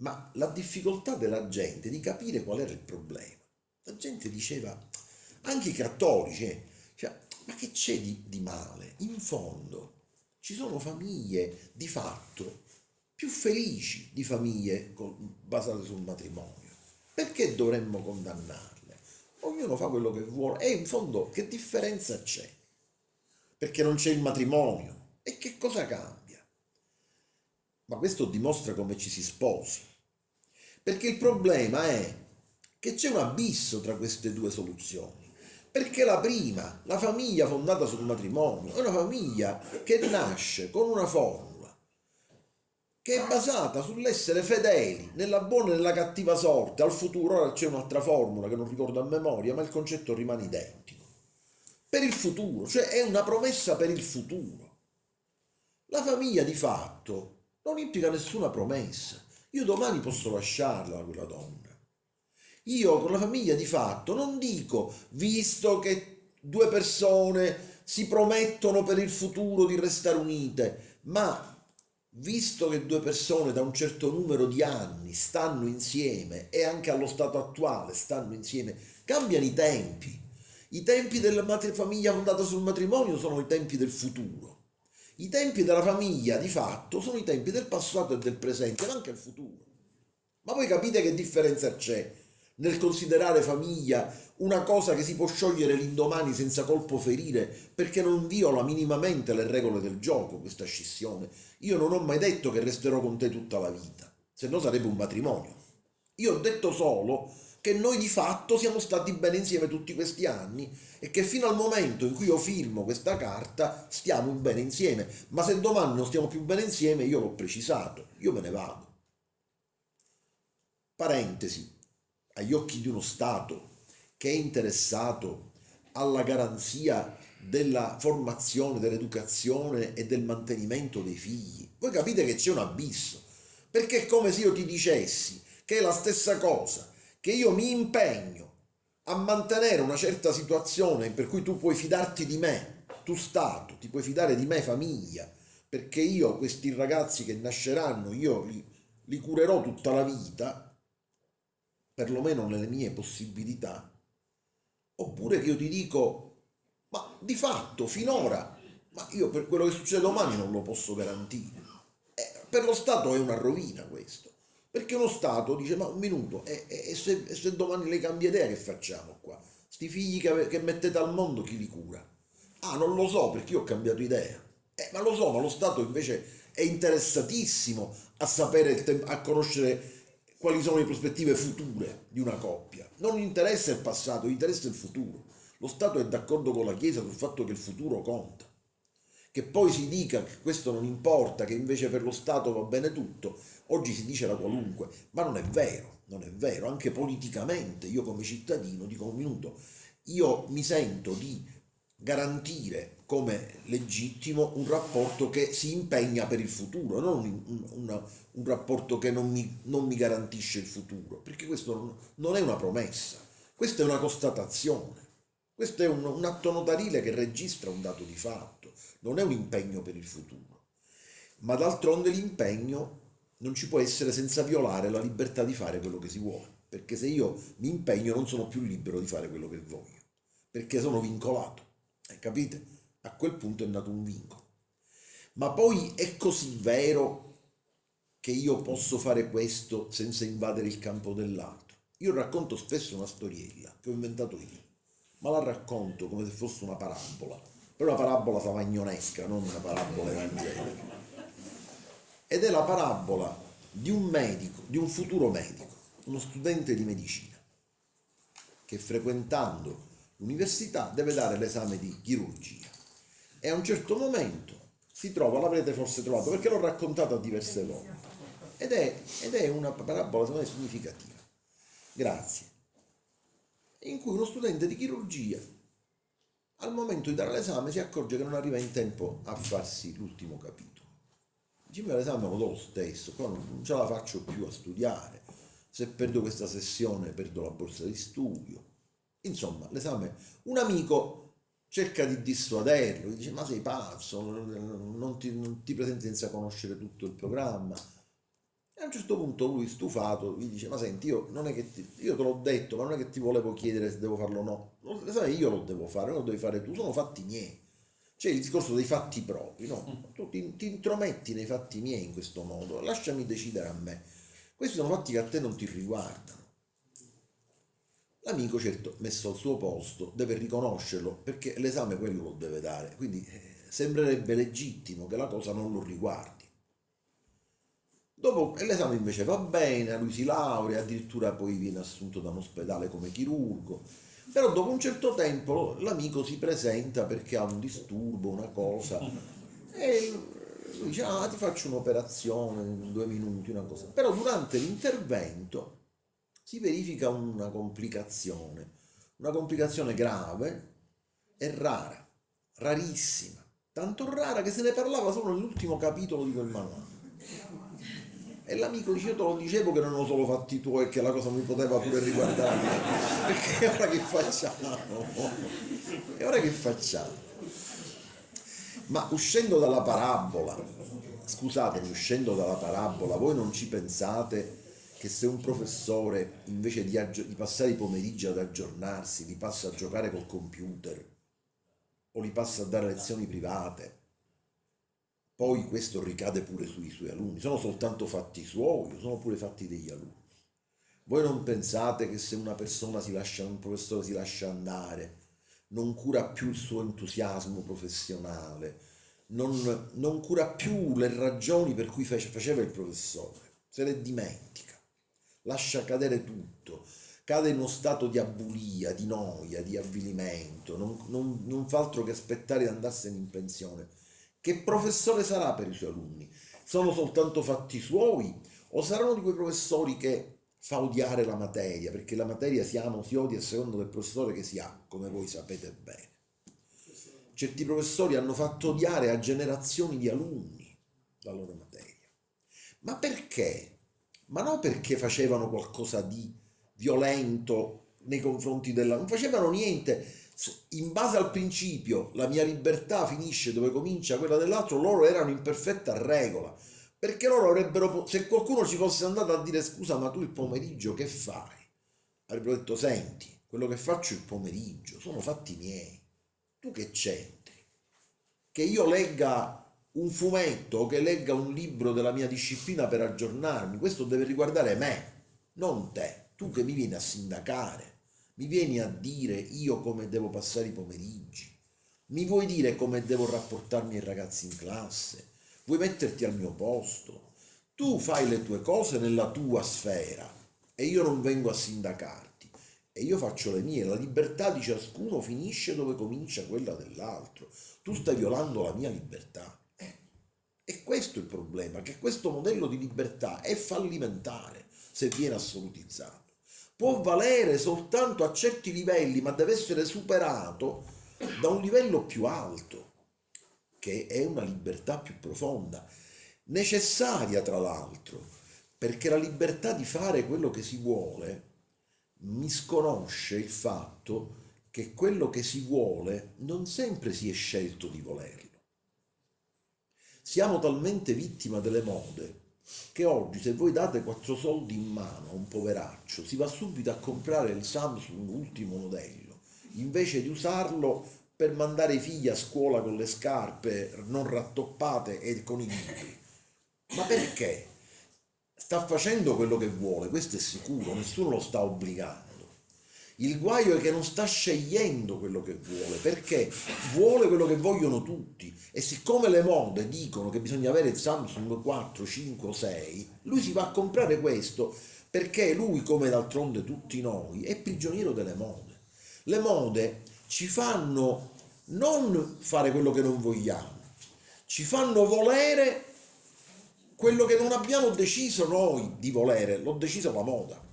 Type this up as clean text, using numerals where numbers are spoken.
ma la difficoltà della gente di capire qual era il problema. La gente diceva, anche i cattolici, cioè, ma che c'è di male? In fondo ci sono famiglie di fatto più felici di famiglie basate sul matrimonio. Perché dovremmo condannarle? Ognuno fa quello che vuole e in fondo che differenza c'è? Perché non c'è il matrimonio. E che cosa cambia? Ma questo dimostra come ci si sposi. Perché il problema è che c'è un abisso tra queste due soluzioni. Perché la prima, la famiglia fondata sul matrimonio, è una famiglia che nasce con una formula che è basata sull'essere fedeli nella buona e nella cattiva sorte al futuro. Ora c'è un'altra formula che non ricordo a memoria, ma il concetto rimane identico. Per il futuro, cioè è una promessa per il futuro. La famiglia di fatto non implica nessuna promessa. Io domani posso lasciarla quella donna. Io con la famiglia di fatto non dico, visto che due persone si promettono per il futuro di restare unite, ma visto che due persone da un certo numero di anni stanno insieme e anche allo stato attuale stanno insieme, cambiano i tempi. I tempi della famiglia fondata sul matrimonio sono i tempi del futuro. I tempi della famiglia di fatto sono i tempi del passato e del presente, ma anche il futuro. Ma voi capite che differenza c'è nel considerare famiglia una cosa che si può sciogliere l'indomani senza colpo ferire perché non viola minimamente le regole del gioco, questa scissione? Io non ho mai detto che resterò con te tutta la vita, se no sarebbe un matrimonio. Io ho detto solo che noi di fatto siamo stati bene insieme tutti questi anni e che fino al momento in cui io firmo questa carta stiamo bene insieme, ma se domani non stiamo più bene insieme io l'ho precisato, io me ne vado. Parentesi, agli occhi di uno Stato che è interessato alla garanzia della formazione, dell'educazione e del mantenimento dei figli. Voi capite che c'è un abisso, perché è come se io ti dicessi che è la stessa cosa, che io mi impegno a mantenere una certa situazione per cui tu puoi fidarti di me, tu Stato, ti puoi fidare di me famiglia, perché io questi ragazzi che nasceranno, io li curerò tutta la vita, perlomeno nelle mie possibilità, oppure che io ti dico, ma di fatto finora, ma io per quello che succede domani non lo posso garantire. Per lo Stato è una rovina questo, perché uno Stato dice, ma un minuto, e se domani lei cambia idea che facciamo qua? Sti figli che mettete al mondo chi li cura? Ah, non lo so perché io ho cambiato idea. Ma lo so, ma lo Stato invece è interessatissimo a sapere, a conoscere quali sono le prospettive future di una coppia. Non gli interessa il passato, gli interessa il futuro. Lo Stato è d'accordo con la Chiesa sul fatto che il futuro conta. Che poi si dica che questo non importa, che invece per lo Stato va bene tutto, oggi si dice la qualunque, ma non è vero, non è vero, anche politicamente io come cittadino dico un minuto, io mi sento di garantire come legittimo un rapporto che si impegna per il futuro, non un rapporto che non mi garantisce il futuro, perché questo non è una promessa, questa è una constatazione, questo è un atto notarile che registra un dato di fatto, non è un impegno per il futuro. Ma d'altronde l'impegno non ci può essere senza violare la libertà di fare quello che si vuole, perché se io mi impegno non sono più libero di fare quello che voglio, perché sono vincolato. Capite? A quel punto è nato un vincolo. Ma poi è così vero che io posso fare questo senza invadere il campo dell'altro. Io racconto spesso una storiella che ho inventato io, ma la racconto come se fosse una parabola, però una parabola savagnonesca, non una parabola evangelica. Ed è la parabola di un medico, di un futuro medico, uno studente di medicina, che frequentando l'università deve dare l'esame di chirurgia e a un certo momento si trova, l'avrete forse trovato perché l'ho raccontata diverse volte, ed è una parabola secondo me significativa, grazie, in cui uno studente di chirurgia al momento di dare l'esame si accorge che non arriva in tempo a farsi l'ultimo capitolo. Dice, ma l'esame lo do lo stesso, qua non ce la faccio più a studiare, se perdo questa sessione perdo la borsa di studio. Insomma, l'esame, un amico cerca di dissuaderlo, gli dice, ma sei pazzo, non ti presenti senza conoscere tutto il programma. E a un certo punto lui, stufato, gli dice: ma senti, io non è che io te l'ho detto, ma non è che ti volevo chiedere se devo farlo o no. Lo sai, io lo devo fare, non lo devi fare tu, sono fatti miei. C'è il discorso dei fatti propri, no? Tu ti intrometti nei fatti miei in questo modo, lasciami decidere a me. Questi sono fatti che a te non ti riguardano. L'amico, certo, messo al suo posto, deve riconoscerlo perché l'esame quello lo deve dare, quindi sembrerebbe legittimo che la cosa non lo riguardi. Dopo l'esame invece va bene, lui si laurea, addirittura poi viene assunto da un ospedale come chirurgo, però dopo un certo tempo l'amico si presenta perché ha un disturbo, una cosa, e lui dice: ah, ti faccio un'operazione in 2 minuti, una cosa. Però durante l'intervento si verifica una complicazione grave e rara, rarissima, tanto rara che se ne parlava solo nell'ultimo capitolo di quel manuale. E l'amico dice: io te lo dicevo che non erano solo fatti tuoi e che la cosa mi poteva pure riguardare me. Perché ora che facciamo? E ora che facciamo? Ma uscendo dalla parabola, scusatemi, uscendo dalla parabola, voi non ci pensate che se un professore invece di passare i pomeriggi ad aggiornarsi, li passa a giocare col computer o li passa a dare lezioni private, poi questo ricade pure sui suoi alunni? Sono soltanto fatti suoi, sono pure fatti degli alunni. Voi non pensate che se una persona un professore si lascia andare, non cura più il suo entusiasmo professionale, non cura più le ragioni per cui faceva il professore, se le dimentica, lascia cadere tutto, cade in uno stato di abulia, di noia, di avvilimento, non fa altro che aspettare di andarsene in pensione. Che professore sarà per i suoi alunni? Sono soltanto fatti suoi o saranno di quei professori che fa odiare la materia, perché la materia si odia a seconda del professore che si ha, come voi sapete bene. Certi professori hanno fatto odiare a generazioni di alunni la loro materia. Ma perché? Ma non perché facevano qualcosa di violento nei confronti della... non facevano niente. In base al principio, la mia libertà finisce dove comincia quella dell'altro, loro erano in perfetta regola. Perché loro avrebbero, se qualcuno ci fosse andato a dire: scusa, ma tu il pomeriggio che fai? Avrebbero detto: senti, quello che faccio il pomeriggio sono fatti miei. Tu che c'entri? Che io legga un fumetto o che legga un libro della mia disciplina per aggiornarmi, questo deve riguardare me, non te. Tu che mi vieni a sindacare, mi vieni a dire io come devo passare i pomeriggi, mi vuoi dire come devo rapportarmi ai ragazzi in classe, vuoi metterti al mio posto, tu fai le tue cose nella tua sfera e io non vengo a sindacarti e io faccio le mie, la libertà di ciascuno finisce dove comincia quella dell'altro, tu stai violando la mia libertà. E questo è il problema, che questo modello di libertà è fallimentare se viene assolutizzato. Può valere soltanto a certi livelli, ma deve essere superato da un livello più alto, che è una libertà più profonda, necessaria tra l'altro, perché la libertà di fare quello che si vuole misconosce il fatto che quello che si vuole non sempre si è scelto di volerlo. Siamo talmente vittima delle mode che oggi se voi date 4 soldi in mano a un poveraccio si va subito a comprare il Samsung ultimo modello invece di usarlo per mandare i figli a scuola con le scarpe non rattoppate e con i libri. Ma perché? Sta facendo quello che vuole, questo è sicuro, nessuno lo sta obbligando. Il guaio è che non sta scegliendo quello che vuole, perché vuole quello che vogliono tutti. E siccome le mode dicono che bisogna avere il Samsung 4, 5 o 6, lui si va a comprare questo perché lui, come d'altronde tutti noi, è prigioniero delle mode. Le mode ci fanno non fare quello che non vogliamo, ci fanno volere quello che non abbiamo deciso noi di volere, l'ho deciso la moda.